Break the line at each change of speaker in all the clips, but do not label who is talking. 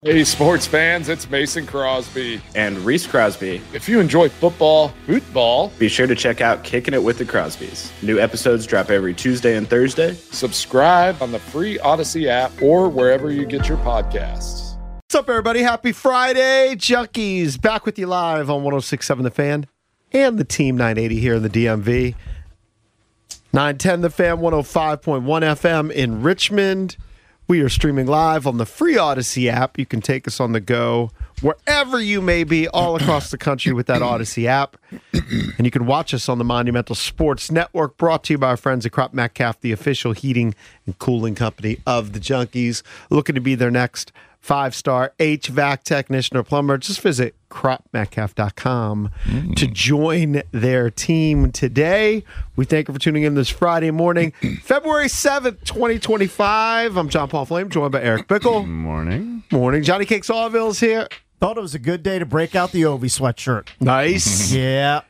Hey, sports fans, it's Mason Crosby.
And Reese Crosby.
If you enjoy football,
be sure to check out Kicking It with the Crosbys. New episodes drop every Tuesday and Thursday.
Subscribe on the free Odyssey app or wherever you get your podcasts.
What's up, everybody? Happy Friday. Junkies back with you live on 106.7 The Fan and the Team 980 here in the DMV. 910 The Fan, 105.1 FM in Richmond. We are streaming live on the free Odyssey app. You can take us on the go wherever you may be all across the country with that Odyssey app. And you can watch us on the Monumental Sports Network, brought to you by our friends at Crop Metcalf, the official heating and cooling company of the Junkies. Looking to be their next 5-star HVAC technician or plumber. Just visit cropmetcalf.com to join their team today. We thank you for tuning in this Friday morning, February 7th, 2025. I'm John Paul Flame, joined by Eric Bickle.
Morning.
Morning. Johnny Cake Sawville's here.
Thought it was a good day to break out the Ovi sweatshirt.
Nice.
Yep.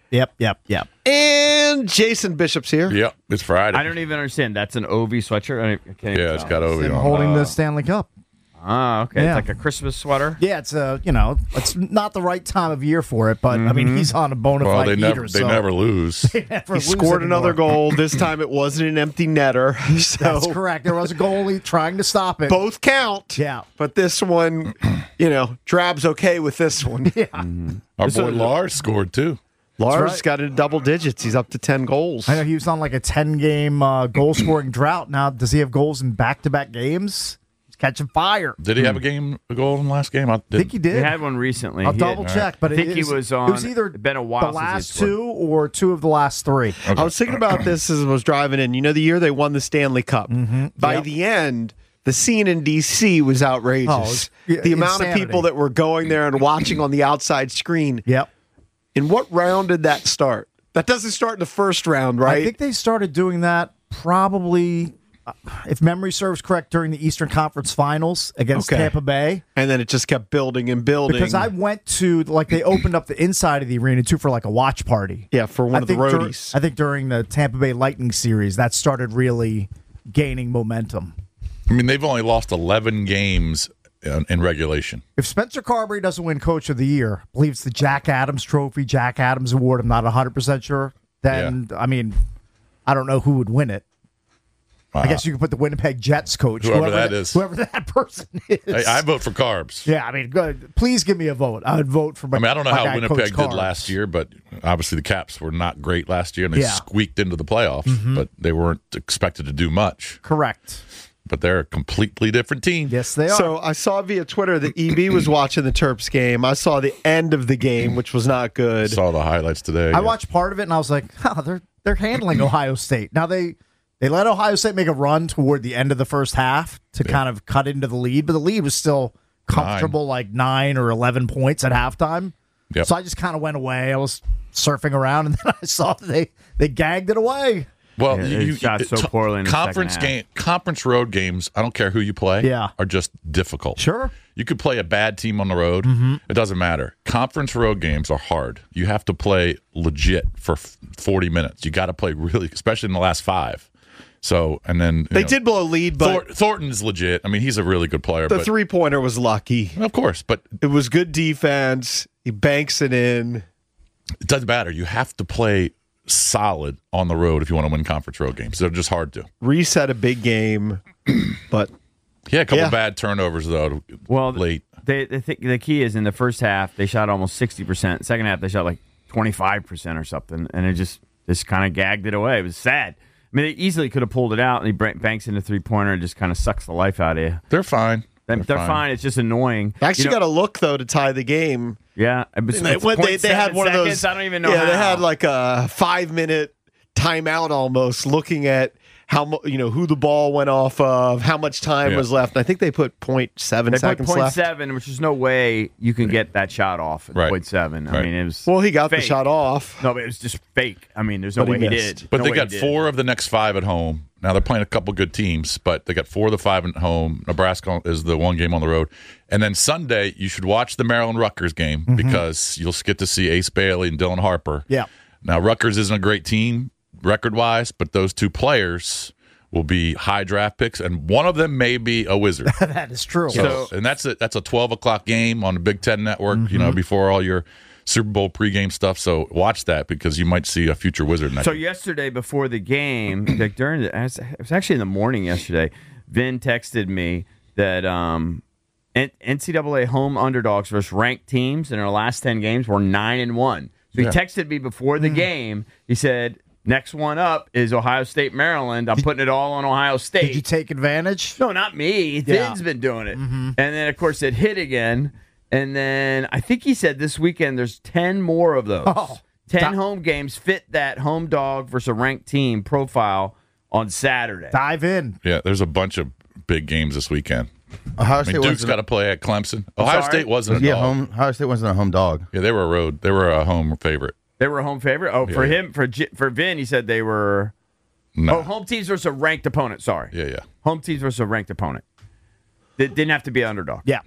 And Jason Bishop's here.
Yep, it's Friday.
I don't even understand. That's an Ovi sweatshirt? I can't even
It's
tell.
got Ovi
And
on.
holding the Stanley Cup.
Ah, okay.
Yeah.
It's like a Christmas sweater.
Yeah, it's it's not the right time of year for it, but I mean, he's on a bona
Well,
fide
they never lose.
They never
He
lose
scored another
anymore.
goal. This time it wasn't an empty netter. So
That's correct. There was a goalie trying to stop it.
both count.
Yeah.
But this one, Drab's okay with this one.
Our boy Lars scored too.
Lars
right.
got into double digits. He's up to 10 goals.
I know he was on like a 10-game goal-scoring drought. Now, does he have goals in back-to-back games? He's catching fire.
Did he have a goal in the last game?
I think he did.
He had one recently.
I'll
He
double
had-
check, but
I think
it
he
is-
was on.
It was either
it's been a while
the
since he
last
scored.
two or two of the last three.
I was thinking about this as I was driving in. You know, the year they won the Stanley Cup. By
Yep.
the end, the scene in D.C. was outrageous.
Oh, it was
the amount of
insanity.
people that were going there and watching on the outside screen.
Yep.
In what round did that start? That doesn't start in the first round, right?
I think they started doing that probably, if memory serves correct, during the Eastern Conference Finals against
Okay.
Tampa Bay.
And then it just kept building and building.
Because I went to, they opened up the inside of the arena, too, for a watch party.
Yeah, for one of the
think
roadies.
I think during the Tampa Bay Lightning series, that started really gaining momentum.
I mean, they've only lost 11 games in regulation.
If Spencer Carberry doesn't win Coach of the Year, I believe it's the Jack Adams Trophy, Jack Adams Award, I'm not 100% sure, then, I mean, I don't know who would win it. I guess you could put the Winnipeg Jets coach,
Whoever that is.
whoever that person is.
I vote for Carbs.
Yeah, I mean, good. Please give me a vote. I would vote for my.
I mean, I don't know
my
how
guy,
Winnipeg
Coach
did
Carbs.
last year, but obviously the Caps were not great last year, and they
Yeah.
squeaked into the playoffs, but they weren't expected to do much.
Correct.
But they're a completely different team.
Yes, they are.
So I saw via Twitter that EB was watching the Terps game. I saw the end of the game, which was not good.
Saw the highlights today.
I watched part of it, and I was like, they're handling Ohio State. Now, they let Ohio State make a run toward the end of the first half to kind of cut into the lead, but the lead was still comfortable, 9 or 11 points at halftime.
Yep.
So I just kind of went away. I was surfing around, and then I saw that they gagged it away.
Well,
Yeah, they shot so poorly in the
conference
second half.
conference road games. I don't care who you play.
Yeah.
Are just difficult.
Sure.
You could play a bad team on the road. It doesn't matter. Conference road games are hard. You have to play legit for 40 minutes. You got to play really, especially in the last 5. So, and then
They did blow a lead, but
Thornton's legit. I mean, he's a really good player.
the
but,
three-pointer was lucky.
of course, but
It was good defense. He banks it in.
it doesn't matter. You have to play solid on the road if you want to win conference road games. They're just hard to.
Reset a big game, but
He had a couple
Yeah.
bad turnovers though.
Well,
late.
the key is in the first half they shot almost 60%. Second half they shot like 25% or something, and it just kind of gagged it away. It was sad. I mean, they easily could have pulled it out, and he banks in the three-pointer and just kind of sucks the life out of you.
They're fine.
They're fine. It's just annoying.
actually got a look, though, to tie the game.
Yeah. It was,
They,
it's
they had
0.7
one of those.
seconds. I don't even know
Yeah,
how.
they had like a 5-minute timeout almost, looking at who the ball went off of, how much time was left. And I think they put 0.7
They
seconds
put
left.
0.7, which is no way you can get that shot off at
Right.
0.7. I
Right.
mean, it was
Well, he got the
fake.
shot off.
No, but it was just fake. I mean, there's no
But he
way he
missed.
did.
But
No
they
way
got
he did.
4 of the next 5 at home. Now they're playing a couple good teams, but they got 4 of the 5 at home. Nebraska is the one game on the road. And then Sunday, you should watch the Maryland Rutgers game because you'll get to see Ace Bailey and Dylan Harper.
Yeah.
Now, Rutgers isn't a great team record-wise, but those 2 players will be high draft picks, and one of them may be a Wizard.
That is true.
So, and that's a 12:00 game on the Big Ten Network. You know, before all your Super Bowl pregame stuff. So watch that because you might see a future Wizard next.
So yesterday before the game, like it was actually in the morning yesterday. Vin texted me that NCAA home underdogs versus ranked teams in our last 10 games were 9-1. So he texted me before the game. He said, "Next one up is Ohio State, Maryland. I'm putting it all on Ohio State."
Did you take advantage?
No, not me. Vin's been doing it. And then, of course, it hit again. And then I think he said this weekend there's 10 more of those. 10 home games fit that home dog versus a ranked team profile on Saturday.
Dive in.
Yeah, there's a bunch of big games this weekend.
Ohio
I
State
mean, Duke's got to play at Clemson. Ohio State wasn't a dog.
Ohio State wasn't a home dog.
Yeah, they were a home favorite.
They were a home favorite? Oh, for him, for Vin, he said they were home teams versus a ranked opponent. Sorry.
Yeah.
Home teams versus a ranked opponent. It didn't have to be an underdog.
Yeah.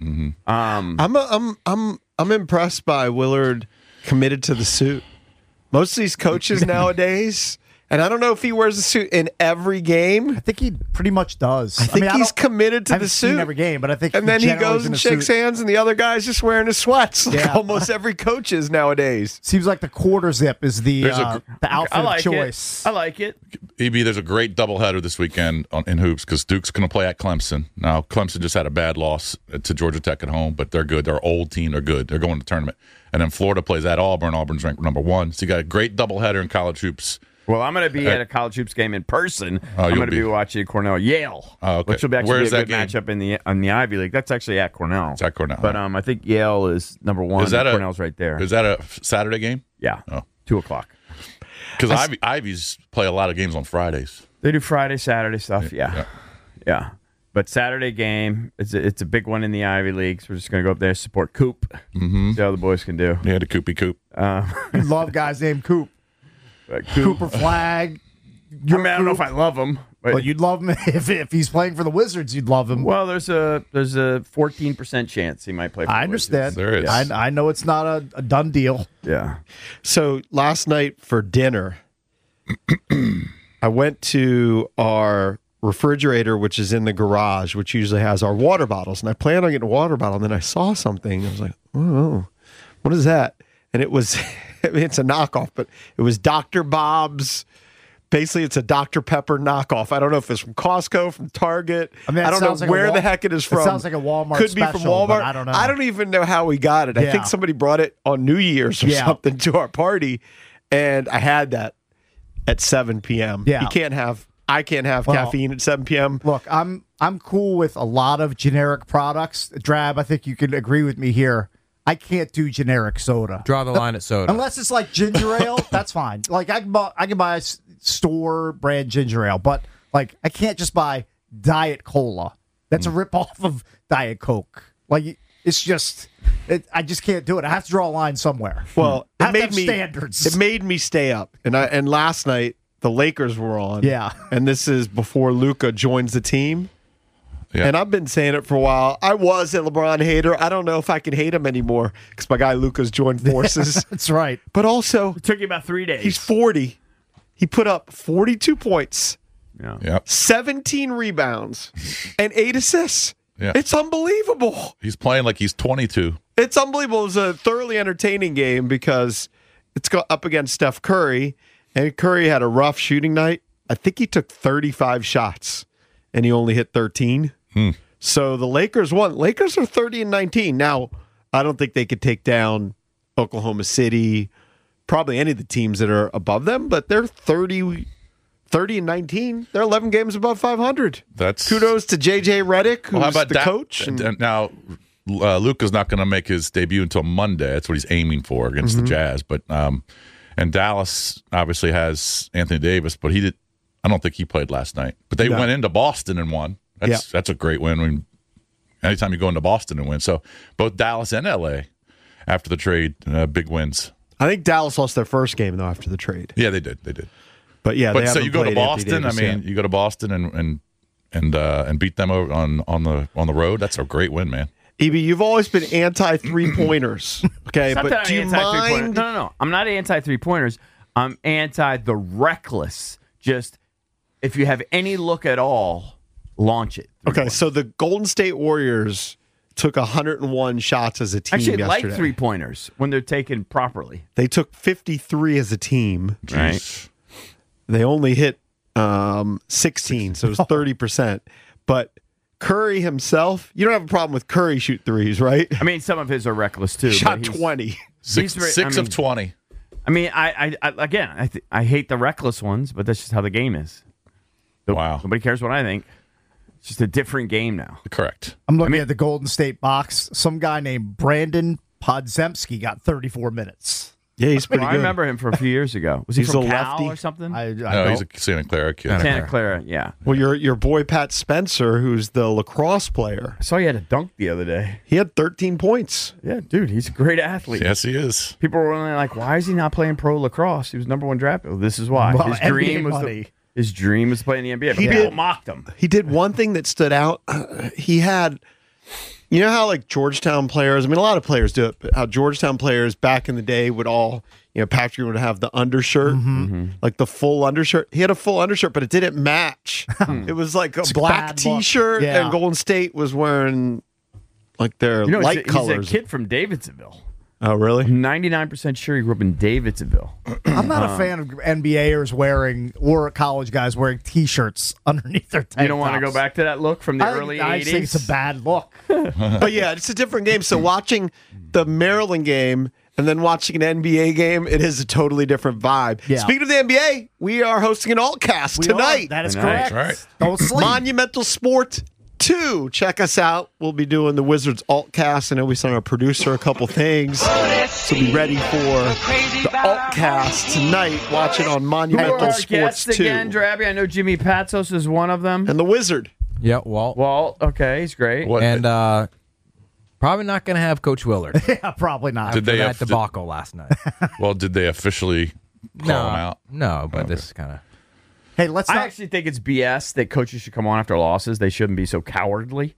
I'm impressed by Willard committed to the suit. Most of these coaches nowadays, and I don't know if he wears a suit in every game.
I think he pretty much does.
I think he's committed to
I
the
haven't seen
suit
every game, but I think
and then he
generally
goes
is in
and
a
shakes
suit.
hands, and the other guy's just wearing his sweats. Like
Yeah.
almost every coach is nowadays.
Seems like the quarter zip is the outfit
I like
of choice.
I like it.
EB, there's a great doubleheader this weekend in hoops because Duke's going to play at Clemson. Now, Clemson just had a bad loss to Georgia Tech at home, but they're good. They're an old team. They're good. They're going to the tournament. And then Florida plays at Auburn. Auburn's ranked number 1. So you got a great doubleheader in college hoops.
Well, I'm going to be at a college hoops game in person. I'm going to be watching Cornell Yale,
okay.
which will actually
Where's
be a good
that
matchup in the Ivy League. That's actually at Cornell.
It's at Cornell.
But I think Yale is number 1.
Is that
Cornell's right there.
Is that a Saturday game?
Yeah.
Oh.
2:00.
Because Ivies play a lot of games on Fridays.
They do Friday, Saturday stuff. Yeah. But Saturday game, it's a big one in the Ivy League. So we're just going to go up there, support Coop. See how the boys can do.
Yeah, the Coopy Coop.
You love guys named Coop. Cooper Flag.
I don't know if I love him. But,
Well, you'd love him if he's playing for the Wizards. You'd love him.
well, there's a 14% chance he might play for
I
the
understand.
There is.
I know it's not a done deal.
Wizards. Yeah.
So last night for dinner, I went to our refrigerator, which is in the garage, which usually has our water bottles. And I planned on getting a water bottle. And then I saw something. I was like, oh, what is that? And it was, I mean, it's a knockoff, but it was Dr. Bob's. Basically, it's a Dr. Pepper knockoff. I don't know if it's from Costco, from Target.
I mean,
I don't know
like
where the heck it is from.
It sounds like a Walmart
Could be from
special, but
Walmart.
I don't know.
I don't even know how we got it. I
Yeah.
think somebody brought it on New Year's or
Yeah.
something to our party, and I had that at 7 p.m.
Yeah.
I can't have caffeine at 7 p.m.
Look, I'm cool with a lot of generic products. Drab, I think you could agree with me here. I can't do generic soda.
Draw the line at soda.
Unless it's like ginger ale, that's fine. Like I can buy a store brand ginger ale, but like I can't just buy Diet Cola. That's a rip off of Diet Coke. Like it's just, I just can't do it. I have to draw a line somewhere.
Well,
I
it
have to
made
have
me
standards.
It made me stay up, and last night the Lakers were on.
Yeah.
and this is before Luka joins the team.
Yeah.
And I've been saying it for a while. I was a LeBron hater. I don't know if I can hate him anymore because my guy Luka's joined forces.
That's right.
But also,
It took you about 3 days.
he's 40. He put up 42 points,
Yep.
17 rebounds, and 8 assists.
Yeah.
It's unbelievable.
He's playing like he's 22.
It's unbelievable. It was a thoroughly entertaining game because it's up against Steph Curry, and Curry had a rough shooting night. I think he took 35 shots, and he only hit 13. So the Lakers won. Lakers are 30-19. Now, I don't think they could take down Oklahoma City, probably any of the teams that are above them, but they're 30-19. They're 11 games above 500.
That's
Kudos to J.J. Redick, who's
Well, how about
the coach. And
Now, Luka's not going to make his debut until Monday. That's what he's aiming for against the Jazz. But and Dallas obviously has Anthony Davis, but he did. I don't think he played last night. But they went into Boston and won. That's a great win. I mean, anytime you go into Boston and win. So both Dallas and LA after the trade, big wins.
I think Dallas lost their first game, though, after the trade.
Yeah, they did. They did.
But yeah,
But
they
so
haven't
you go to
played Anthony
Boston. I
Davis
mean,
yet.
you go to Boston and beat them over on the road. That's a great win, man.
EB, you've always been anti 3-pointers. Okay,
It's not that
but
I'm
do you
anti-three-pointer.
mind?
No. I'm not anti 3-pointers. I'm anti the reckless. Just if you have any look at all, launch it.
Okay, so the Golden State Warriors took 101 shots as a team
Actually,
yesterday.
like three-pointers when they're taken properly.
They took 53 as a team.
Right.
They only hit 16, so it was 30%. But Curry himself, you don't have a problem with Curry shoot threes, right?
I mean, some of his are reckless too.
Shot
but he's-
20.
Six of 20.
I mean, I hate the reckless ones, but that's just how the game is.
Wow.
Nobody cares what I think. It's just a different game now.
Correct.
I'm looking at the Golden State box. Some guy named Brandon Podziemski got 34 minutes.
Yeah, he's pretty
I
good.
remember him from a few years ago. Was he
He's
from
a
Cal
lefty.
or something?
I
No, he's a Santa Clara kid.
Santa Clara, yeah.
Well, your boy Pat Spencer, who's the lacrosse player,
I saw you had a dunk the other day.
he had 13 points.
Yeah, dude, he's a great athlete.
Yes, he is.
People were only like, "Why is he not playing pro lacrosse? He was number one draft pick." Well, this is why.
Well,
his
NBA
dream was
money.
his dream was to play in the NBA. But
He
people
did.
mocked him.
He did one thing that stood out. He had, you know how like Georgetown players, I mean, a lot of players do it, but how Georgetown players back in the day would all, Patrick would have the undershirt, like the full undershirt. He had a full undershirt, but it didn't match. It was like a black
bad look.
T-shirt,
Yeah.
and Golden State was wearing like their light
he's
colors.
a kid from Davidsonville.
Oh, really?
I'm 99% sure he grew up in Davidsonville.
I'm not a fan of NBAers wearing or college guys wearing T-shirts underneath their tank
You don't want to go
tops.
back to that look from the
I
early
think,
80s?
I just think it's a bad look.
But yeah, it's a different game. So watching the Maryland game and then watching an NBA game, it is a totally different vibe.
Yeah.
Speaking of the NBA, we are hosting an altcast
We
tonight.
are. That is
Tonight.
correct.
Right.
Don't sleep.
Monumental Sport 2. Check us out. We'll be doing the Wizards altcast. I know we sent our producer a couple things. So be ready for the altcast tonight. Watch it on
Who are
Monumental
our
Sports
guests
2.
again, Drabby? I know Jimmy Patsos is one of them.
And the Wizard.
Yeah, Walt.
Walt, okay, he's great.
What
And probably not going to have Coach Willard.
Yeah, probably not.
Did they
that
have to-
debacle last night.
well, did they officially call him out?
No, but this is kind of.
Hey, let's
I
not.
actually think it's BS that coaches should come on after losses. They shouldn't be so cowardly.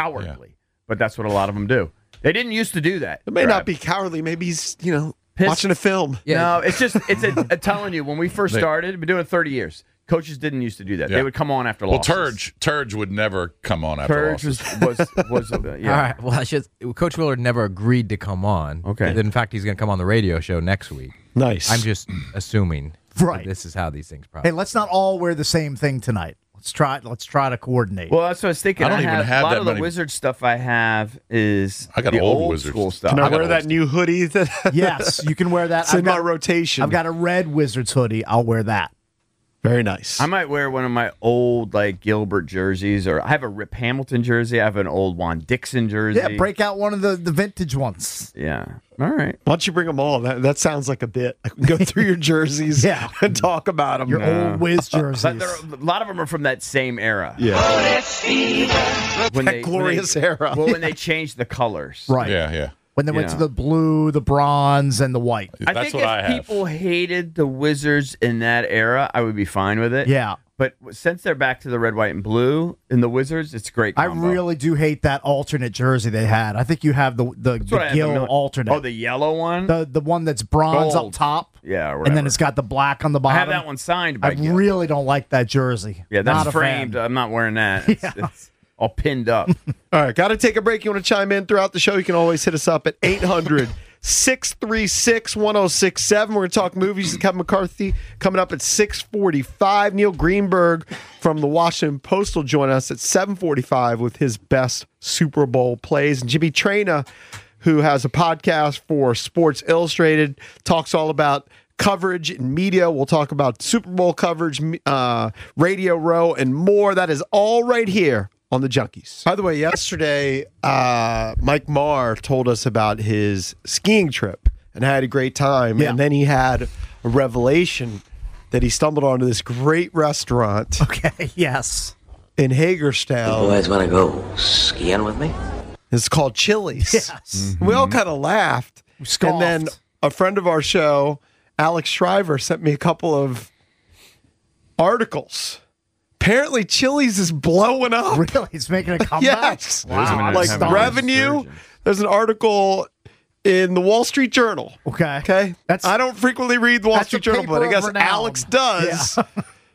But that's what a lot of them do. They didn't used to do that.
It may
Drab.
not be cowardly. Maybe he's,
Pissed.
watching a film.
No, it's just I'm telling you, when we first started, we've been doing it 30 years. Coaches didn't used to do that.
Yeah.
They would come on after
Well,
losses.
Turge would never come on after
Turge
losses.
was yeah.
All right. Well, Coach Willard never agreed to come on.
Okay.
In fact, he's going to come on the radio show next week.
Nice.
I'm just assuming
Right.
that this is how these things probably.
Hey, let's not all wear the same thing tonight. Let's try to coordinate.
Well, that's what I was thinking.
I don't even have
a lot
that
of the
many-
Wizard stuff I have is
I got
the
old
old
Wizards.
school stuff.
Can I
I got
wear that
old-
new hoodie that
Yes, you can wear that.
it's in my rotation?
I've got a red Wizards hoodie. I'll wear that.
Very nice.
I might wear one of my old like Gilbert jerseys, or I have a Rip Hamilton jersey. I have an old Juan Dixon jersey.
Yeah, break out one of the vintage ones.
Yeah. All right.
Why don't you bring them all? That sounds like a bit. I can go through your jerseys
Yeah.
and talk about them.
Your old Wiz jerseys.
But a lot of them are from that same era.
yeah.
When
That glorious era.
Well, when they changed the colors.
Right.
Yeah.
When they went
Yeah.
to the blue, the bronze, and the white.
I
That's
think
what I
if
have.
people hated the Wizards in that era, I would be fine with it.
Yeah.
But since they're back to the red, white, and blue in the Wizards, it's a great.
I
Combo.
really do hate that alternate jersey they had. I think you have the
That's what I have,
Gill
the mil-
alternate.
Oh, the yellow one.
the one that's bronze
Gold.
up top.
Yeah, or
And then
whatever.
it's got the black on the
I
bottom.
have that one signed by
I
Gil.
really don't like that jersey.
Yeah,
Not
that's
a
framed.
fan.
I'm not wearing that. It's all pinned up.
All right. Got to take a break. You want to chime in throughout the show? You can always hit us up at 800-636-1067. We're going to talk movies with Kevin McCarthy coming up at 6:45. Neil Greenberg from the Washington Post will join us at 7:45 with his best Super Bowl plays. And Jimmy Traina, who has a podcast for Sports Illustrated, talks all about coverage and media. We'll talk about Super Bowl coverage, Radio Row, and more. That is all right here on the Junkies. By the way, yesterday, Mike Marr told us about his skiing trip and had a great time.
Yeah.
And then he had a revelation that he stumbled onto this great restaurant
Okay, yes.
in Hagerstown.
Boys want to go skiing with me?
It's called Chili's.
Yes.
We all kind of laughed.
scoffed.
And then a friend of our show, Alex Shriver, sent me a couple of articles. Apparently, Chili's is blowing up.
Really? It's making a comeback?
Yes.
Wow.
Like
Having a
revenue.
resurgence.
There's an article in the Wall Street Journal.
Okay.
Okay.
That's
I don't frequently read the Wall
that's
Street
a
Journal, but I
paper of
guess
renown.
Alex does.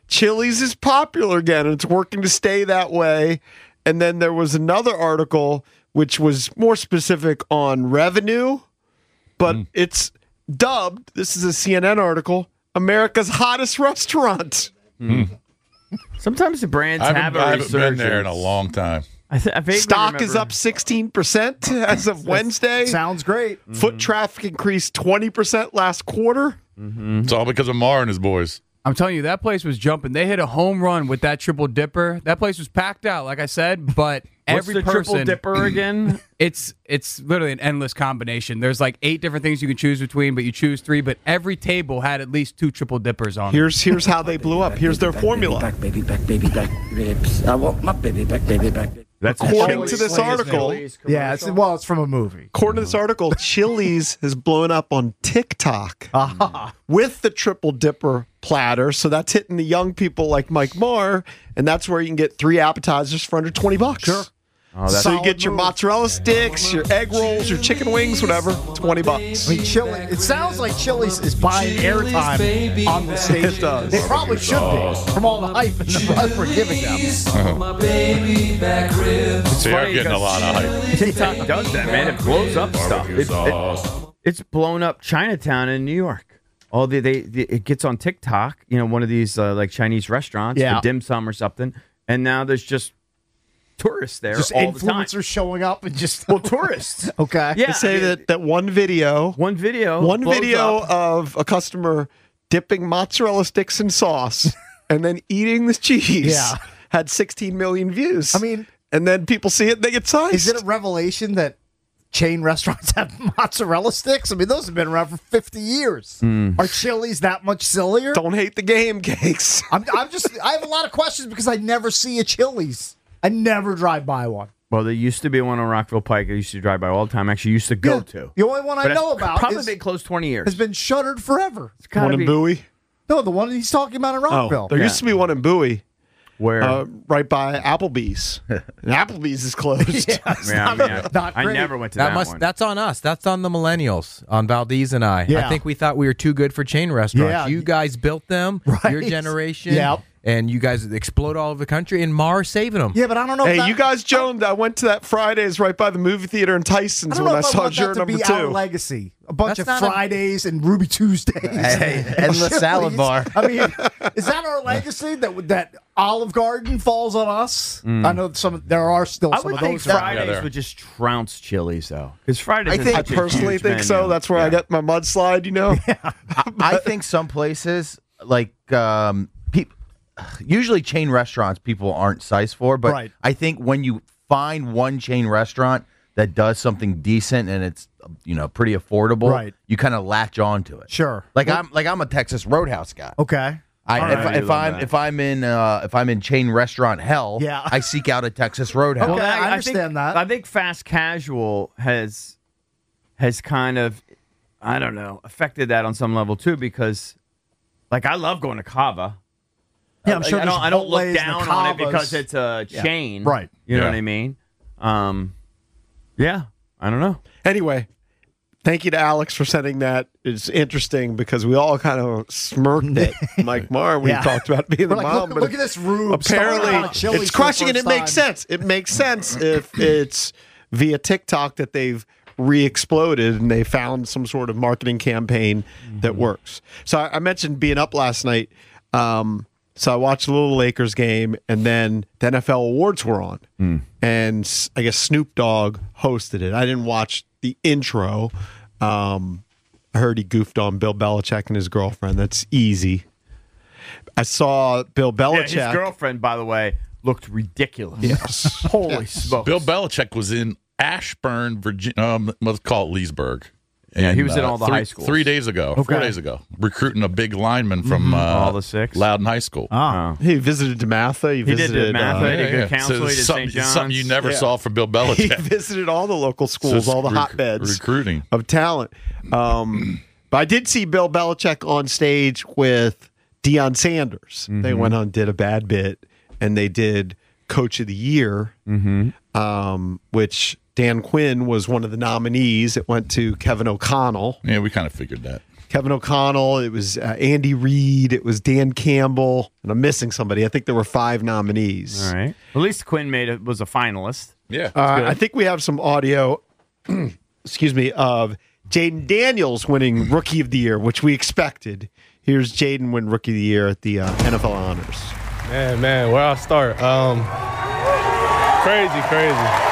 Chili's is popular again, and it's working to stay that way. And then there was another article which was more specific on revenue, but it's dubbed, this is a CNN article, America's hottest restaurant.
Sometimes the brands
I
have a
haven't been
resurgence.
there in a long time.
I vaguely
Stock is
remember-
up 16% as of Wednesday.
Sounds great.
Foot traffic increased 20% last quarter.
It's all because of Mar and his boys.
I'm telling you, that place was jumping. They hit a home run with that triple dipper. That place was packed out, like I said, but
What's
every
the
person
triple dipper again?
It's literally an endless combination. There's like 8 different things you can choose between, but you choose 3, but every table had at least 2 triple dippers on it.
Here's how they blew up. Here's their formula.
Baby back ribs. I want my baby back ribs.
That's
According to this article,
Yeah, it's from a movie.
according to this article, Chili's has blown up on TikTok with the triple dipper platter. So that's hitting the young people like Mike Marr, and that's where you can get 3 appetizers for under $20. Sure. So you get your mozzarella sticks, your egg rolls, your chicken wings, whatever, $20.
I mean, Chili. It sounds like Chili's is buying airtime on the station.
It does.
They probably should be from all the hype and the buzz we're giving them.
They are getting a lot of hype.
TikTok does that, man. It blows up stuff. It's blown up Chinatown in New York. It gets on TikTok, one of these like Chinese restaurants,
Yeah.
the dim sum or something, and now there's just tourists there
Just
all the time.
influencers showing up and just
Tourists.
okay.
Yeah,
They say that one video
blows up.
of a customer dipping mozzarella sticks in sauce and then eating the cheese had 16 million views.
I mean,
and then people see it and they get sized.
Is it a revelation that chain restaurants have mozzarella sticks? I mean, those have been around for 50 years. Are Chili's that much sillier?
Don't hate the game, Cakes.
I have a lot of questions because I never see a Chili's. I never drive by one.
Well, there used to be one on Rockville Pike I used to drive by all the time. Actually, used to go to.
The only one I
But
know
it's
about
probably
is,
been closed 20 years.
has been shuttered forever.
It's gotta
One in
be-
Bowie?
No, the one he's talking about in Rockville.
There used to be one in Bowie.
Where?
Right by Applebee's. And Applebee's is closed.
not
I
great.
never went to that one.
That's on us. That's on the millennials, on Valdez and I.
Yeah.
I think we thought we were too good for chain restaurants.
Yeah.
You guys built them, your
Right.
generation.
Yep.
And you guys explode all over the country, and Mars saving them.
Yeah, but I don't know. if
Hey,
that,
you guys, Joan, I went to that Fridays right by the movie theater in Tyson's
I don't
when
know
I
if
saw
want that
juror
to
number
be
2.
our legacy. A bunch
That's
of
not a-
Fridays and Ruby Tuesdays.
Hey, endless salad bar.
I mean, is that our legacy that Olive Garden falls on us? I know there are still
I
some
would
of
think
those.
Fridays
there.
would just trounce Chili's, though. Because Fridays
I
is
think-
I
such a
personally
huge
think so.
menu.
That's where I got my mudslide,
I think some places like usually chain restaurants people aren't sized for, but
Right.
I think when you find one chain restaurant that does something decent and it's pretty affordable,
Right.
you kind of latch on to it.
Sure.
Like I'm a Texas Roadhouse guy.
Okay.
If I'm in chain restaurant hell,
Yeah.
I seek out a Texas Roadhouse.
Okay, I
think-
understand that.
I think fast casual has kind of, I don't know, affected that on some level too. Because, like, I love going to Cava.
Yeah, I'm sure.
I don't look
there's Chipotles and
down
the
on it
Cavas.
because it's a chain,
Right.
You know
Yeah.
what I mean? Yeah, I don't know.
Anyway, thank you to Alex for sending that. It's interesting because we all kind of smirked at Mike Marr when
Yeah.
he talked about being the
We're like,
mom.
look at this room.
Apparently,
starting on Chili's
it's
for the
crushing, and it
first
makes
time.
sense. It makes sense if it's via TikTok that they've re-exploded and they found some sort of marketing campaign that works. So I mentioned being up last night. So I watched a little Lakers game, and then the NFL awards were on, and I guess Snoop Dogg hosted it. I didn't watch the intro. I heard he goofed on Bill Belichick and his girlfriend. That's easy. I saw Bill Belichick.
Yeah, his girlfriend, by the way, looked ridiculous.
Yes.
Holy smokes.
Bill Belichick was in Ashburn, Virginia. Let's call it Leesburg.
Yeah, he was in all the high schools.
4 days ago, recruiting a big lineman from
all the 6.
Loudon High School.
He visited DeMatha. He
did
visited
DeMatha. He did good counsel.
So
He did
something,
St. John's.
something you never saw from Bill
He
Belichick.
visited all the local schools,
So
all the
rec-
hotbeds
recruiting.
of talent. But I did see Bill Belichick on stage with Deion Sanders. They went on, did a bad bit, and they did Coach of the Year, which Dan Quinn was one of the nominees. It went to Kevin O'Connell.
Yeah, we kind of figured that.
Kevin O'Connell. It was Andy Reid. It was Dan Campbell. And I'm missing somebody. I think there were 5 nominees.
All right. At least Quinn was a finalist.
Yeah.
I think we have some audio, excuse me, of Jaden Daniels winning Rookie of the Year, which we expected. Here's Jaden win Rookie of the Year at the NFL Honors.
Man, where I start? Crazy.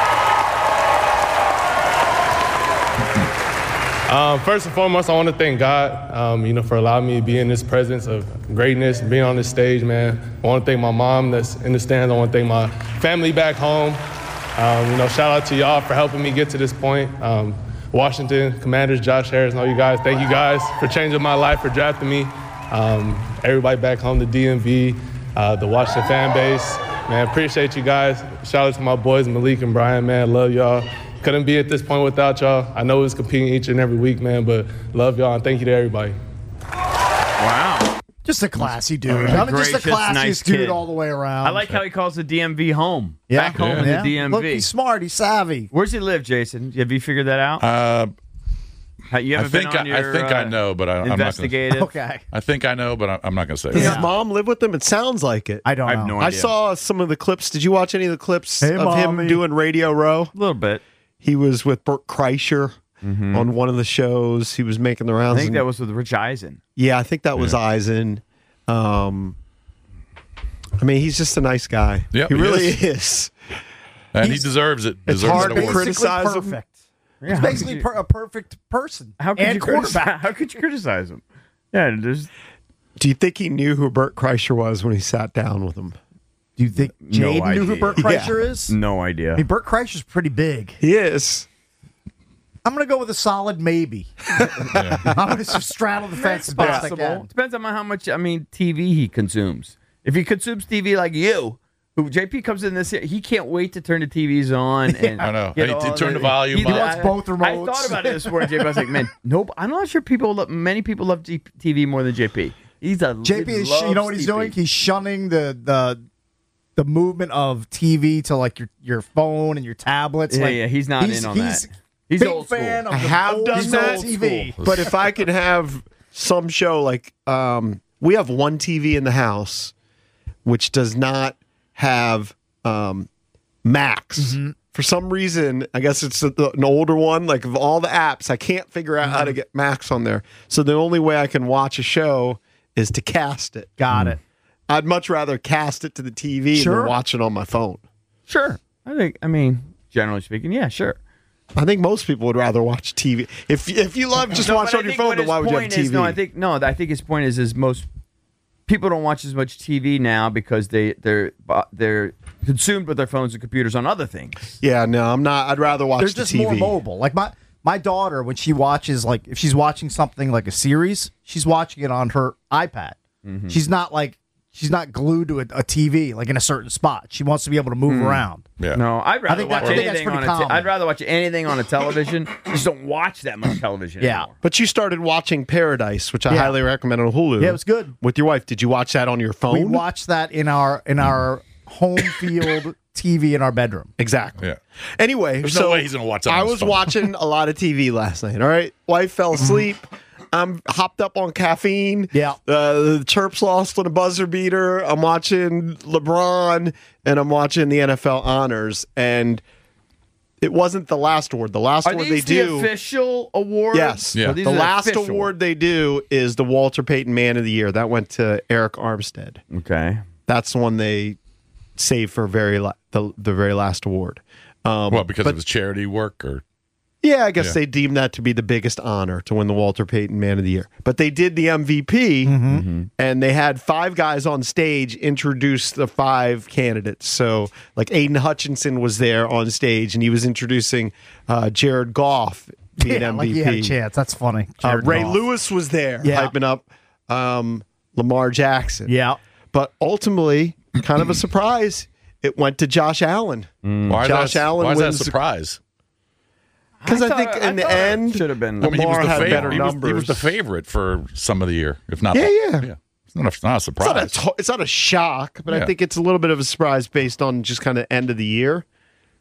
First and foremost, I want to thank God, for allowing me to be in this presence of greatness, being on this stage, man. I want to thank my mom that's in the stands. I want to thank my family back home. Shout out to y'all for helping me get to this point. Washington Commanders, Josh Harris, and all you guys. Thank you guys for changing my life, for drafting me. Everybody back home, the DMV, the Washington fan base. Man, appreciate you guys. Shout out to my boys, Malik and Brian, man. Love y'all. Couldn't be at this point without y'all. I know it's competing each and every week, man, but love y'all and thank you to everybody.
Wow.
Just a classy dude. I mean, just the classiest
nice
dude
kid.
all the way around.
I like how he calls the DMV home.
Yeah.
Back home in the DMV.
Look, he's smart. He's savvy.
Where's he live, Jason? Have you figured that out? You haven't been on your,
I think I know, but I'm not
investigative.
Okay.
I think I know, but I'm not going to say
Does
that.
his mom live with him? It sounds like it.
I don't know.
have no
I
idea.
saw some of the clips. Did you watch any of the clips
Hey,
of him
Mommy.
doing Radio Row?
A little bit.
He was with Bert Kreischer on one of the shows. He was making the rounds.
I think that was with Rich Eisen.
Yeah, I think that was Eisen. He's just a nice guy.
Yep,
he
he
really
is.
is.
And he deserves it.
It's
Deserves
hard
that
to
award.
criticize him.
perfect.
Yeah,
He's
how
basically
could you-
a perfect person.
How could
and
you
quarterback.
How could you criticize him? Yeah, there's
Do you think he knew who Bert Kreischer was when he sat down with him?
Do you think
No
Jaden knew who
idea.
Bert Kreischer is?
no
I
idea.
mean, Bert Kreischer's pretty big.
He is.
I'm going to go with a solid maybe. I'm going to straddle the fence as best I
Possible.
can.
Depends on how much TV he consumes. If he consumes TV like you, who JP comes in this, he can't wait to turn the TVs on and
I know.
get
Hey,
all
turn the volume
He
up.
wants both remotes.
I thought about it this morning, JP. I was like, man, nope. I'm not sure many people love TV more than JP. He's a
JP is,
loves
you know what he's
TV.
doing? He's shunning the movement of TV to like your phone and your tablets.
Yeah,
like,
yeah, he's not in on that. He's
big
old
fan
school.
of
I
the
have
old
done
school
that.
TV.
But if I could have some show like we have one TV in the house which does not have Max. For some reason, I guess it's an older one. Like of all the apps, I can't figure out how to get Max on there. So the only way I can watch a show is to cast it.
Got it.
I'd much rather cast it to the TV
Sure.
than watch it on my phone.
Sure. I mean, generally speaking, yeah, sure.
I think most people would rather watch TV. If you love just
No,
watch
but I
on your
think
phone,
what
then
his
why would you have
point
TV?
is- I think his point is most people don't watch as much TV now because they're consumed with their phones and computers on other things.
Yeah, no, I'm not. I'd rather watch
They're
the
just
TV.
more mobile. Like my daughter, when she watches, like if she's watching something like a series, she's watching it on her iPad. She's not glued to a TV like in a certain spot. She wants to be able to move around.
Yeah.
No, I'd rather
think
watch
that's
anything
pretty
on
common.
I'd rather watch anything on a television. Just don't watch that much television
Yeah.
anymore.
But you started watching Paradise, which I
Yeah.
highly recommend on Hulu.
Yeah, it was good.
With your wife. Did you watch that on your phone?
We watched that in our home field TV in our bedroom.
Exactly.
Yeah.
Anyway,
There's
so
no way he's going to watch that on
I
his
was
phone.
watching a lot of TV last night. All right, wife fell asleep. I'm hopped up on caffeine.
Yeah.
The Terps lost on a buzzer beater. I'm watching LeBron and I'm watching the NFL honors. And it wasn't the last award. The last
Are
award
these
they
the
do.
official awards?
Yes.
Yeah.
Or these
The
are
last
official?
award they do is the Walter Payton Man of the Year. That went to Eric Armstead.
Okay.
That's the one they save for the very last award.
Well, because
but-
of his charity work or
Yeah, I guess
Yeah.
they deemed that to be the biggest honor to win the Walter Payton Man of the Year. But they did the MVP, and they had 5 guys on stage introduce the 5 candidates. So, like Aiden Hutchinson was there on stage, and he was introducing Jared Goff being
Yeah,
MVP.
like he had a chance. That's funny. Jared
Ray
Goff.
Lewis was there,
Yeah.
hyping up Lamar Jackson.
Yeah.
But ultimately, kind of a surprise, it went to Josh Allen.
why
Josh Allen
why is that a
wins-
surprise?
Because I think in the end,
should have been.
I mean, he was
Lamar
the
had
favorite.
better
He was
numbers.
the favorite for some of the year, if not.
Yeah,
the-
yeah.
It's not a surprise.
It's not a shock, but I
Yeah.
think it's a little bit of a surprise based on just kind of end of the year.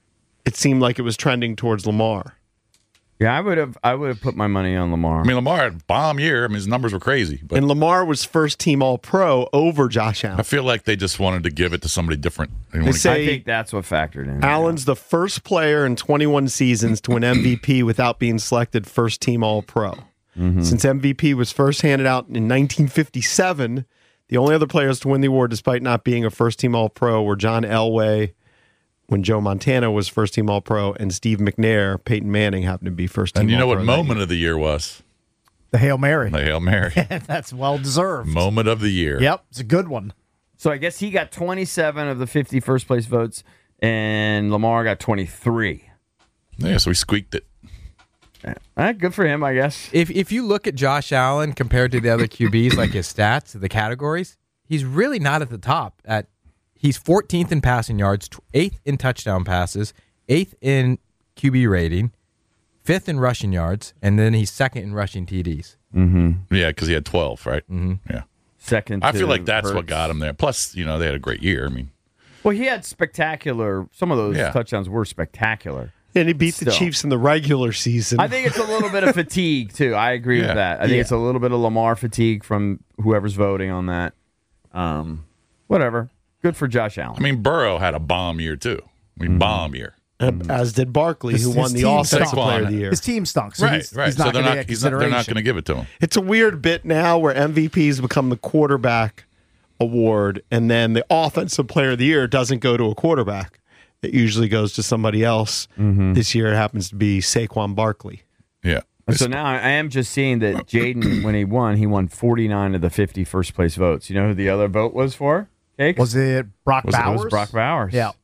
it seemed like it was trending towards Lamar.
Yeah, I would have put my money on Lamar.
I mean, Lamar had a bomb year. I mean, his numbers were crazy. But
And Lamar was first team All-Pro over Josh Allen.
I feel like they just wanted to give it to somebody different.
They say
I think that's what factored in.
Allen's the first player in 21 seasons to win MVP without being selected first team All-Pro. Since MVP was first handed out in 1957, the only other players to win the award despite not being a first team All-Pro were John Elway when Joe Montana was first team All-Pro, and Steve McNair. Peyton Manning happened to be first team
And you know
All-Pro
what moment of the year was?
The Hail Mary.
The Hail Mary.
That's well deserved.
Moment of the year.
Yep, it's a good one.
So I guess he got 27 of the 50 first place votes, and Lamar got 23.
Yeah, so he squeaked it.
Good for him, I guess.
If you look at Josh Allen compared to the other QBs, like his stats, the categories, he's really not at the top. He's 14th in passing yards, 8th in touchdown passes, 8th in QB rating, 5th in rushing yards, and then he's 2nd in rushing TDs.
Mm-hmm. Yeah, because he had 12, right? Mm-hmm. Yeah.
Second.
I feel like that's
Hurts.
what got him there. Plus, they had a great year. I mean,
well, he had spectacular. Some of those
Yeah.
touchdowns were spectacular.
And he beat the
Still.
Chiefs in the regular season.
I think it's a little bit of fatigue too. I agree with that. I think it's a little bit of Lamar fatigue from whoever's voting on that. Whatever. Good for Josh Allen.
I mean, Burrow had a bomb year too. I mean, bomb year.
As did Barkley, who won the
team
Offensive
stunk.
Player of the Year.
His team stunk, so
Right,
he's
right.
not
So
going to get
they're not
consideration.
going to give it to him.
It's a weird bit now where MVPs become the quarterback award, and then the Offensive Player of the Year doesn't go to a quarterback. It usually goes to somebody else. This year it happens to be Saquon Barkley.
Yeah.
So now I am just seeing that Jaden, when he won 49 of the 50 first place votes. You know who the other vote was for? Cakes?
Was it Brock Bowers?
It was Brock Bowers.
Yeah.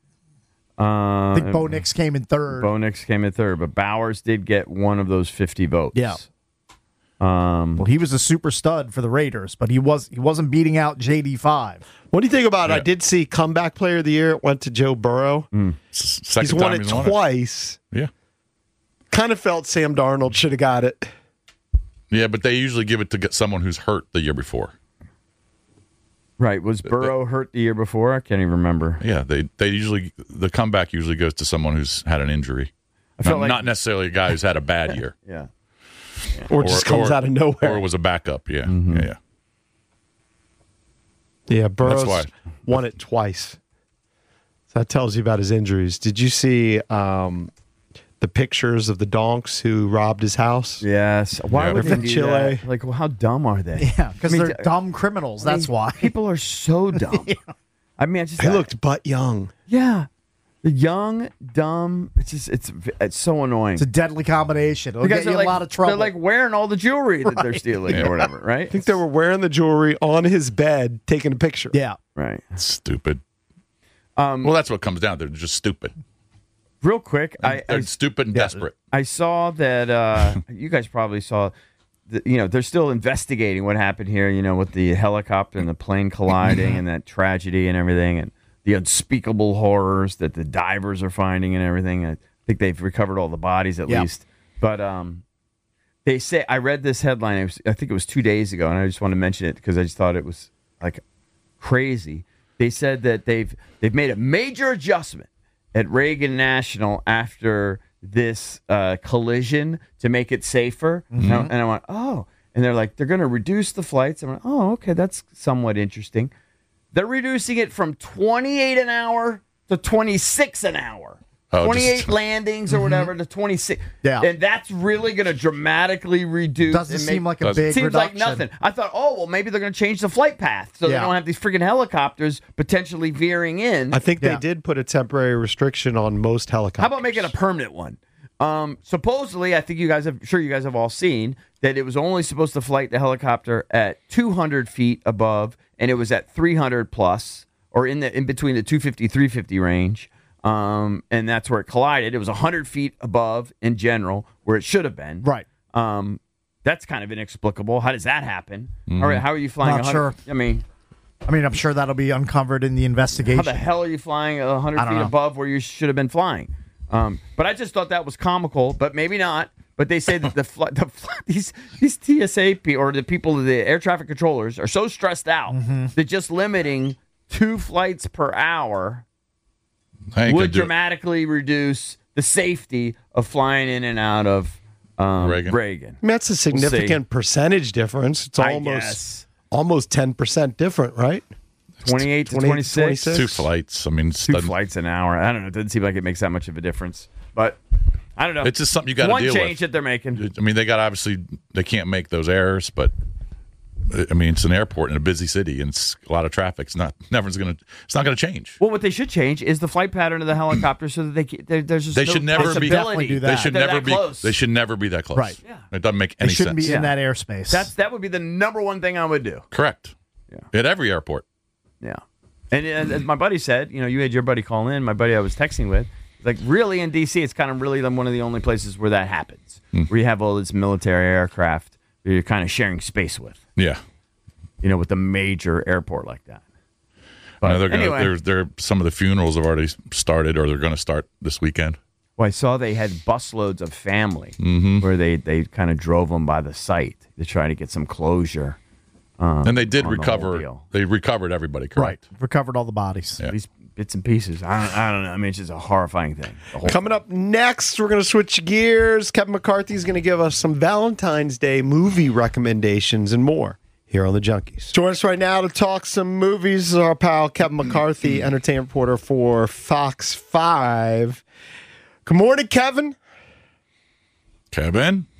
I think Bo Nix came in third.
Bo Nix came in third, but Bowers did get one of those 50 votes.
Yeah. Well, he was a super stud for the Raiders, but he wasn't beating out JD5.
What do you think about it? I did see Comeback Player of the Year. It went to Joe Burrow.
Second
He's won
time
it
he's
twice.
Yeah.
Kind of felt Sam Darnold should have got it.
Yeah, but they usually give it to someone who's hurt the year before.
Right. Was Burrow hurt the year before? I can't even remember.
Yeah, they usually the comeback usually goes to someone who's had an injury. Not necessarily a guy who's had a bad year.
Yeah.
Or just comes out of nowhere.
Or was a backup. Yeah. Yeah.
Yeah, Burrow's
That's why.
won it twice. So that tells you about his injuries. Did you see the pictures of the donks who robbed his house?
Yes. Why would
They're
they
from
do
Chile.
that? Like, well, how dumb are they?
Yeah, because they're dumb criminals. That's why.
People are so dumb. I mean,
They looked but young.
Yeah. The young, dumb. It's so annoying.
It's a deadly combination. It'll
Because
get you in
they're
a lot of trouble.
They're like wearing all the jewelry that they're stealing or whatever, right?
I think they were wearing the jewelry on his bed, taking a picture.
Yeah.
Right.
Stupid. Well, that's what comes down to. They're just stupid.
Real quick,
They're stupid and desperate.
I saw that you guys probably saw. They're still investigating what happened here. With the helicopter and the plane colliding and that tragedy and everything, and the unspeakable horrors that the divers are finding and everything. I think they've recovered all the bodies at least. But they say I read this headline. I think it was 2 days ago, and I just want to mention it because I just thought it was like crazy. They said that they've made a major adjustment at Reagan National after this collision to make it safer. And I went, oh. And they're like, they're going to reduce the flights. I went, oh, okay, that's somewhat interesting. They're reducing it from 28 an hour to 26 an hour.
Oh,
28 landings or whatever to 26.
Yeah.
And that's really going to dramatically reduce.
Doesn't seem like a big
Seems
reduction.
like nothing. I thought, oh, well, maybe they're going to change the flight path so they don't have these freaking helicopters potentially veering in.
I think they did put a temporary restriction on most helicopters.
How about making a permanent one? Supposedly, I think you guys have all seen that it was only supposed to flight the helicopter at 200 feet above, and it was at 300 plus, or in between the 250 350 range. And that's where it collided. It was 100 feet above in general where it should have been.
Right.
That's kind of inexplicable. How does that happen? All right, how are you flying?
Not sure.
I mean,
I'm sure that'll be uncovered in the investigation.
how the hell are you flying 100
I don't
feet
know.
above where you should have been flying? But I just thought that was comical, but maybe not. But they say that these TSA or the people, the air traffic controllers, are so stressed out that just limiting 2 flights per hour would dramatically reduce the safety of flying in and out of Reagan.
I mean, that's a significant percentage difference. It's almost 10% different, right?
28 to 26.
2 flights. I mean,
2 flights an hour. I don't know. It doesn't seem like it makes that much of a difference. But I don't know.
It's just something you got to deal with.
One change that they're making.
I mean, they can't make those errors, but I mean, it's an airport in a busy city and it's a lot of traffic. It's not going to change.
Well, what they should change is the flight pattern of the helicopter so that there's just
they should never be
do that.
They should never be
close.
They should never be that close.
Right.
Yeah. It doesn't make any
sense. They shouldn't be in that airspace.
That would be the number one thing I would do.
Correct. Yeah. At every airport.
Yeah. And as my buddy said, you had your buddy call in, my buddy I was texting with, like really in D.C., it's kind of really one of the only places where that happens, where you have all this military aircraft that you're kind of sharing space with.
Yeah.
With a major airport like that. But
anyway, some of the funerals have already started, or they're going to start this weekend.
Well, I saw they had busloads of family where they kind of drove them by the site to try to get some closure.
And they did recover. They recovered everybody, correct?
Right. Recovered all the bodies.
Yeah.
These bits and pieces. I don't know. I mean, it's just a horrifying thing.
Coming up next, we're going to switch gears. Kevin McCarthy is going to give us some Valentine's Day movie recommendations and more here on The Junkies. Join us right now to talk some movies. Our pal Kevin McCarthy, entertainment reporter for Fox 5. Good morning, Kevin.
Kevina?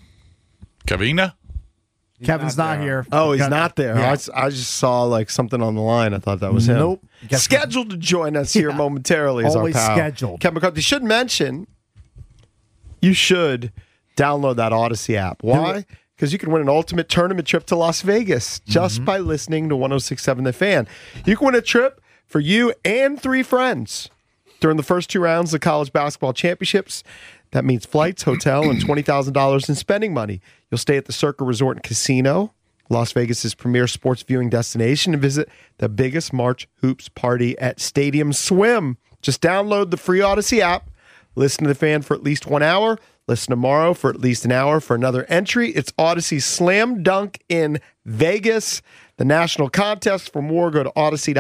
Kevin's not here.
Oh, he's not there.
Yeah.
I just saw like something on the line. I thought that was him.
Nope.
Scheduled to join us here momentarily. Is
Always
our pal.
scheduled.
Kevin McCarthy. Should mention, you should download that Odyssey app. Why? Because you can win an ultimate tournament trip to Las Vegas just by listening to 106.7 The Fan. You can win a trip for you and 3 friends during the first 2 rounds of college basketball championships. That means flights, hotel, and $20,000 in spending money. You'll stay at the Circa Resort and Casino, Las Vegas's premier sports viewing destination, and visit the biggest March hoops party at Stadium Swim. Just download the free Odyssey app. Listen to The Fan for at least 1 hour. Listen tomorrow for at least an hour for another entry. It's Odyssey Slam Dunk in Vegas. The national contest. For more, go to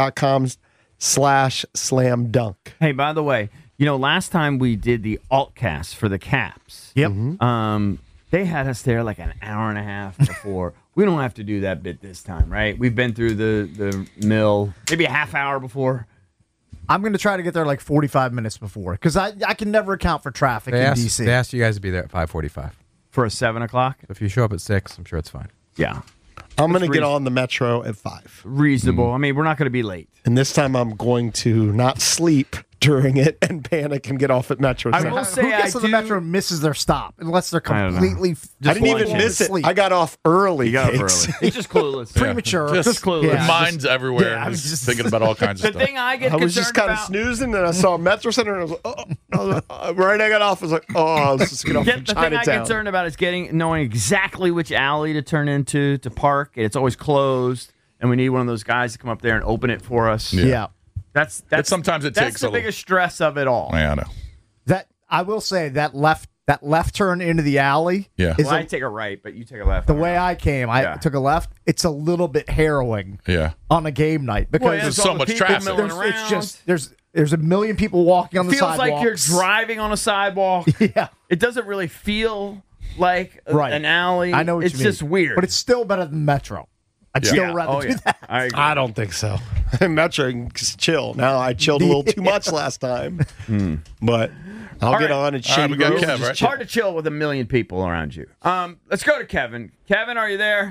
odyssey.com/slam dunk.
Hey, by the way, last time we did the Altcast for the Caps.
Yep.
They had us there like an hour and a half before. We don't have to do that bit this time, right? We've been through the mill maybe a half hour before.
I'm going to try to get there like 45 minutes before because I can never account for traffic in D.C.
They asked you guys to be there at 5:45.
For a 7 o'clock?
If you show up at 6, I'm sure it's fine.
Yeah.
I'm going to get on the Metro at 5.
Reasonable. I mean, we're not going to be late.
And this time I'm going to not sleep during it and panic and get off at Metro.
I will say
who gets to the Metro misses their stop unless they're completely.
I didn't even miss it. I got off early.
You got off early. It's just clueless.
Premature.
Just
clueless.
Yeah. Mind's everywhere.
Yeah, I was
just thinking about all kinds of
The
stuff.
thing I get
I was just kind of snoozing, and I saw Metro Center, and I was like, right I got off, I was like, let's just get off from
The thing I'm
Chinatown.
concerned about is knowing exactly which alley to turn into to park. And it's always closed, and we need one of those guys to come up there and open it for us.
Yeah.
That's
sometimes it
that's
takes
the biggest stress of it all.
Yeah, I know.
That I will say that left turn into the alley.
Yeah.
Is
I take a right, but you take a left.
the way I came. I took a left. It's a little bit harrowing.
Yeah.
On a game night because
there's so much traffic.
It's just there's a million people walking on the
feels
sidewalks.
like you're driving on a sidewalk.
Yeah.
It doesn't really feel like
Right.
an alley.
I know what
it's
you mean.
just weird.
But it's still better than Metro. I'd still rather do that.
I agree.
I don't think so. Metro can chill. Now, I chilled a little too much last time. But I'll get on and shake.
we got Kev, right?
It's hard to chill with a million people around you. Let's go to Kevin. Kevin, are you there?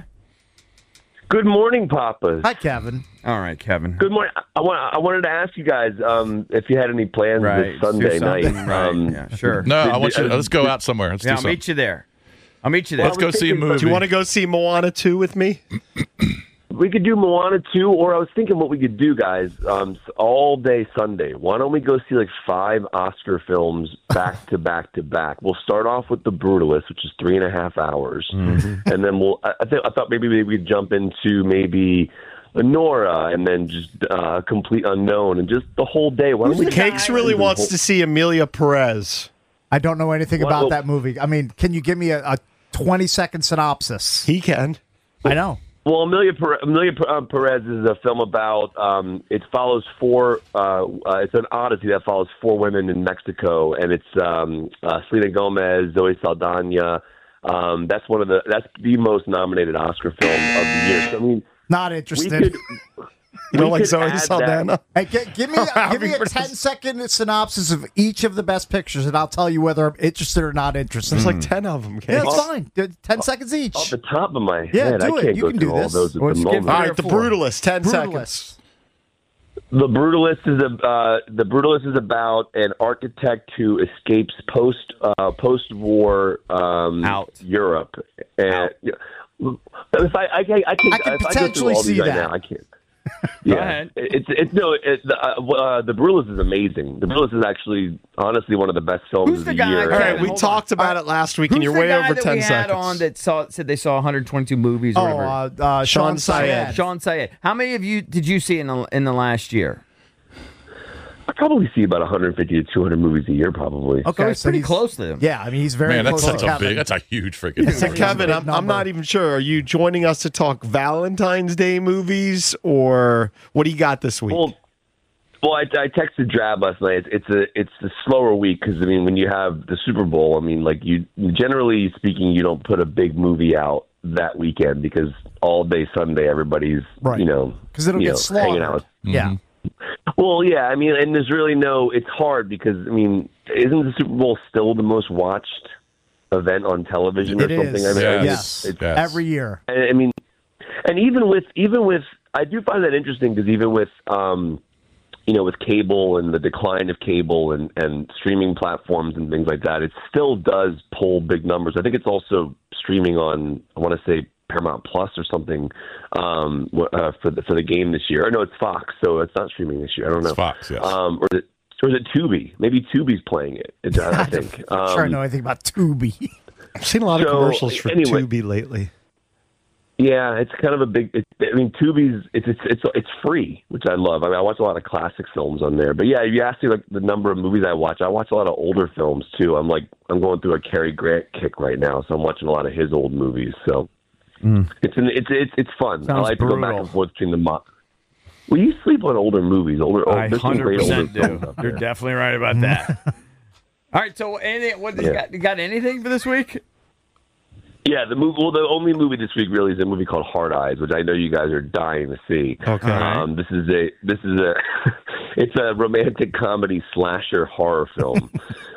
Good morning, Papas.
Hi, Kevin.
All right, Kevin.
Good morning. I wanted to ask you guys if you had any plans this Sunday night.
Yeah, sure.
No, I want you. Let's go out somewhere. Let's do
I'll
something.
meet you there.
Let's go see a movie.
Do you want to go see Moana 2 with me?
We could do Moana 2, or I was thinking what we could do, guys, all day Sunday. Why don't we go see like 5 Oscar films back to back to back? We'll start off with The Brutalist, which is 3.5 hours, and then I thought maybe we could jump into maybe Nora, and then just Complete Unknown, and just the whole day. Why don't we
Cakes really wants to see Emilia Perez.
I don't know anything about that movie. I mean, can you give me a 20-second synopsis?
He can.
I know.
Well, Amelia Perez is a film about. It follows four. It's an odyssey that follows four women in Mexico, and it's Selena Gomez, Zoe Saldana. That's the most nominated Oscar film of the year. So, I mean,
not interested.
You don't like Zoe Saldana?
Hey, give me a 10-second synopsis of each of the best pictures, and I'll tell you whether I'm interested or not interested.
There's like 10 of them.
Yeah, it's fine. 10 seconds each.
Off the top of my
do
head, I
it.
can't
You
go
can
through
do
all
this.
those at the moment.
All right, The Brutalist, 10 seconds.
The Brutalist is about an architect who escapes post-war Europe, and if I can
potentially see that.
Now, I can't. Yeah, the Brutalist is amazing. The Brutalist is actually, honestly, one of the best films of the year.
All right, we talked about it last week, and you're way over 10 seconds.
On that said they saw 122 movies. Or whatever.
Sean Syed.
Sean Syed. How many of you did you see in the last year?
I probably see about 150 to 200 movies a year, probably.
Okay, so he's pretty close to them.
Yeah, I mean, he's very close to Kevin.
That's a huge freaking
So, Kevin, I'm not even sure. Are you joining us to talk Valentine's Day movies, or what do you got this week?
Well, I texted Drab last night. It's a slower week because, I mean, when you have the Super Bowl, I mean, like, you generally speaking, you don't put a big movie out that weekend because all day Sunday everybody's,
because it'll get slaughtered.
hanging out.
Yeah.
Well, yeah, I mean, and there's really it's hard because, I mean, isn't the Super Bowl still the most watched event on television or something?
Is.
I mean,
Yes. Every year.
I mean, and even with, I do find that interesting because even with, with cable and the decline of cable and streaming platforms and things like that, it still does pull big numbers. I think it's also streaming on, I want to say, Paramount Plus or something for the game this year. Or no, it's Fox, so it's not streaming this year. I don't know.
It's Fox, yes.
Or is it Tubi? Maybe Tubi's playing it. I think.
I'm sure I know anything about Tubi.
I've seen a lot of commercials for Tubi lately.
Yeah, it's kind of a big. Tubi's it's free, which I love. I mean, I watch a lot of classic films on there. But yeah, if you ask me like the number of movies I watch a lot of older films too. I'm going through a Cary Grant kick right now, so I'm watching a lot of his old movies. So. It's fun.
Sounds
I like to go back and forth between the Well, you sleep on older movies.
I 100% do. You're definitely right about that. All right, so you got anything for this week?
Yeah, the movie. Well, the only movie this week really is a movie called Hard Eyes, which I know you guys are dying to see.
Okay.
This is it's a romantic comedy slasher horror film.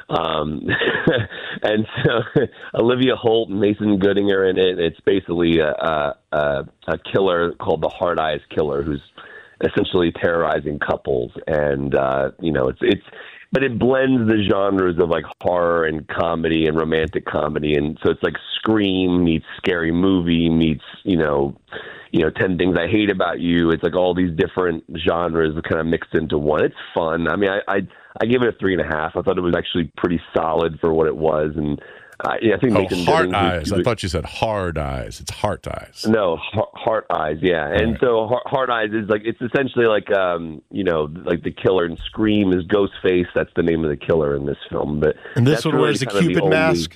And so Olivia Holt and Mason Gooding are in it. It's basically a killer called the Hard Eyes Killer, who's essentially terrorizing couples, and but it blends the genres of like horror and comedy and romantic comedy, and so it's like Scream meets Scary Movie meets 10 Things I Hate About You. It's like all these different genres kind of mixed into one. It's fun. I mean, I gave it a 3.5. I thought it was actually pretty solid for what it was, and I think
Heart Eyes. I thought you said Hard Eyes. It's Heart Eyes.
No, Heart Eyes. Yeah, and so Heart Eyes is like it's essentially like like the killer in Scream is Ghostface. That's the name of the killer in this film. But
and this one wears a Cupid mask.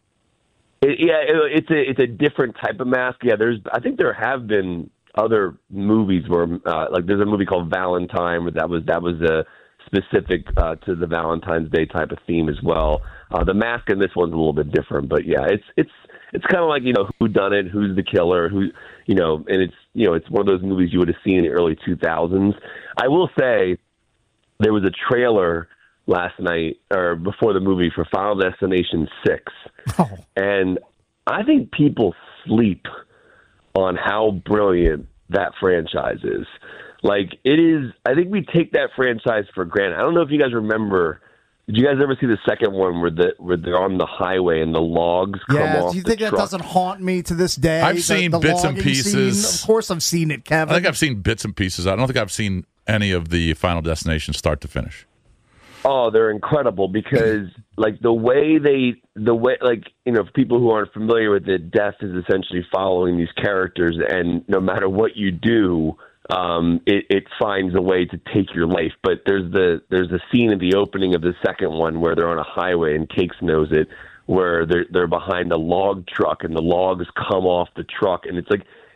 It's a different type of mask. Yeah, I think there have been other movies where like there's a movie called Valentine where that was a specific to the Valentine's Day type of theme as well. The mask in this one's a little bit different, but yeah, it's kind of like who done it, who's the killer, and it's one of those movies you would have seen in the early 2000s. I will say there was a trailer last night or before the movie for Final Destination 6, and I think people sleep on how brilliant that franchise is. Like it is. I think we take that franchise for granted. I don't know if you guys remember. Did you guys ever see the second one where they're on the highway and the logs come off the truck?
Do you think that doesn't haunt me to this day?
I've seen bits and pieces.
Scene? Of course I've seen it, Kevin.
I think I've seen bits and pieces. I don't think I've seen any of the Final Destination start to finish.
Oh, they're incredible because like the way for people who aren't familiar with it, death is essentially following these characters, and no matter what you do, it finds a way to take your life. But there's a scene at the opening of the second one where they're on a highway, and Cakes knows it, where they're behind a log truck and the logs come off the truck, and it's like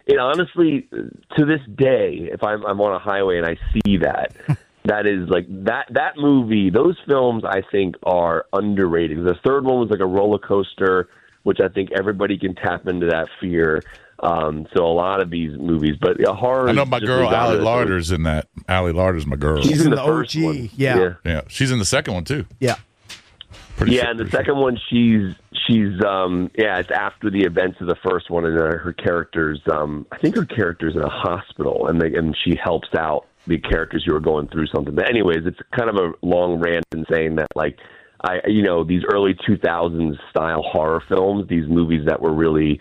it honestly, to this day, if I'm on a highway and I see that, that is like that movie. Those films I think are underrated. The third one was like a roller coaster, which I think everybody can tap into that fear. So a lot of these movies, but horror.
I know my girl Allie Larder's in that. Allie Larder's my girl.
She's in the
first
OG.
one.
Yeah.
She's in the second one too.
Yeah.
And the second one, she's it's after the events of the first one, and her character's I think her character's in a hospital, and she helps out the characters who are going through something. But anyways, it's kind of a long rant in saying that, like, these early 2000s style horror films, these movies that were really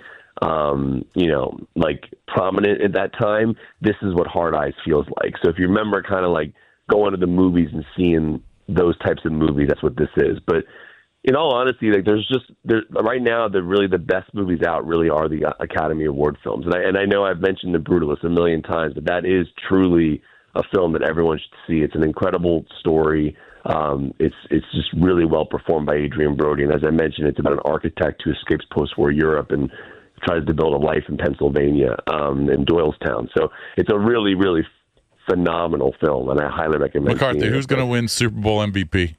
like prominent at that time, this is what Hard Eyes feels like. So if you remember kind of like going to the movies and seeing those types of movies, that's what this is. But in all honesty, like right now, the best movies out really are the Academy Award films. And I know I've mentioned The Brutalist a million times, but that is truly a film that everyone should see. It's an incredible story. It's just really well performed by Adrian Brody. And as I mentioned, it's about an architect who escapes post-war Europe and tries to build a life in Pennsylvania, in Doylestown. So it's a really, really phenomenal film, and I highly recommend
McCarthy,
seeing it.
who's going to win Super Bowl MVP?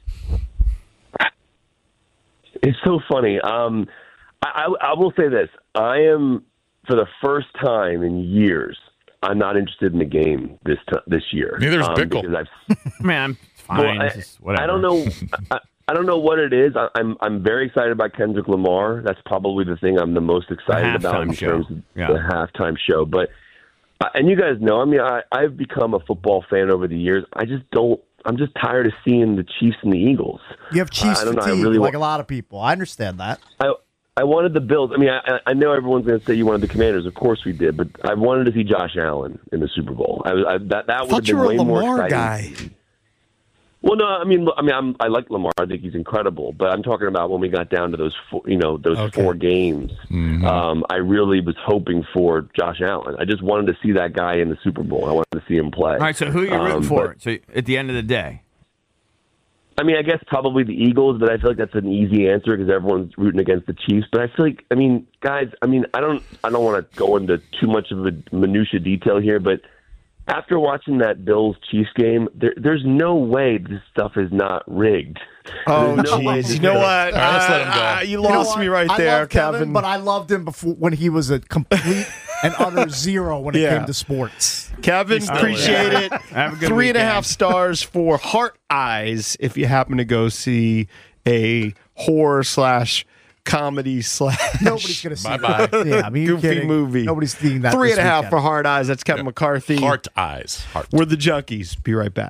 It's so funny. I will say this. I am, for the first time in years, I'm not interested in the game this year.
Neither is Bickle.
Man, I'm fine.
Well,
whatever.
I don't know. I don't know what it is. I'm very excited about Kendrick Lamar. That's probably the thing I'm the most excited about in terms of the halftime show. But and you guys know, I mean, I've become a football fan over the years. I'm just tired of seeing the Chiefs and the Eagles.
You have Chiefs fatigue, like a lot of people. I understand that.
I wanted the Bills. I mean, I know everyone's going to say you wanted the Commanders. Of course we did, but I wanted to see Josh Allen in the Super Bowl. That would have been way more exciting.
Guy.
Well, no, I like Lamar. I think he's incredible. But I'm talking about when we got down to those four games.
Mm-hmm.
I really was hoping for Josh Allen. I just wanted to see that guy in the Super Bowl. I wanted to see him play.
All right, so who are you rooting for? So at the end of the day,
I mean, I guess probably the Eagles, but I feel like that's an easy answer because everyone's rooting against the Chiefs. But I feel like, guys, I don't want to go into too much of a minutia detail here, but after watching that Bills-Chiefs game, there's no way this stuff is not rigged.
Oh, jeez. You know what?
All right, let's let him go.
You lost me right there,
Kevin. But I loved him before when he was a complete and utter zero when it came to sports.
Kevin, appreciate it.
Have a good
3.5 stars for Heart Eyes if you happen to go see a horror / comedy /
Nobody's going to see
Bye-bye.
that. Yeah, I mean, you're
goofy
kidding.
movie.
Nobody's seeing that.
3.5 for Hard Eyes. That's Kevin McCarthy.
Heart Eyes. Heart.
We're the Junkies. Be right back.